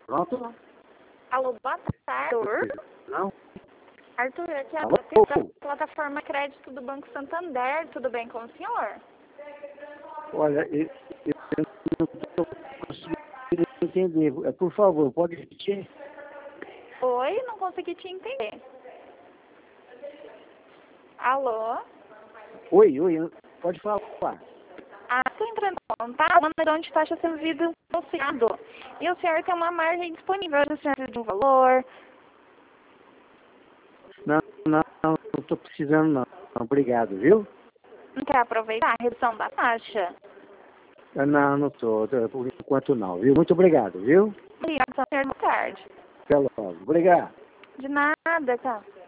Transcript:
Pronto? Alô, boa tarde, Arthur. Não? Arthur, aqui é a Alô? Patrícia da plataforma Crédito do Banco Santander. Tudo bem com o senhor? Olha, eu não estou conseguindo entender. Por favor, pode repetir? Oi, não consegui te entender. Alô? Oi, pode falar. Estou entrando em contato, uma maneira onde taxa sendo vida negociado. E o senhor tem uma margem disponível, o senhor precisa de um valor. Não estou precisando não. Obrigado, viu? Não quer aproveitar a redução da taxa? Não estou. Por enquanto não, viu? Muito obrigado, viu? Obrigada, senhor. Boa tarde. Até logo. Obrigado. De nada, tá?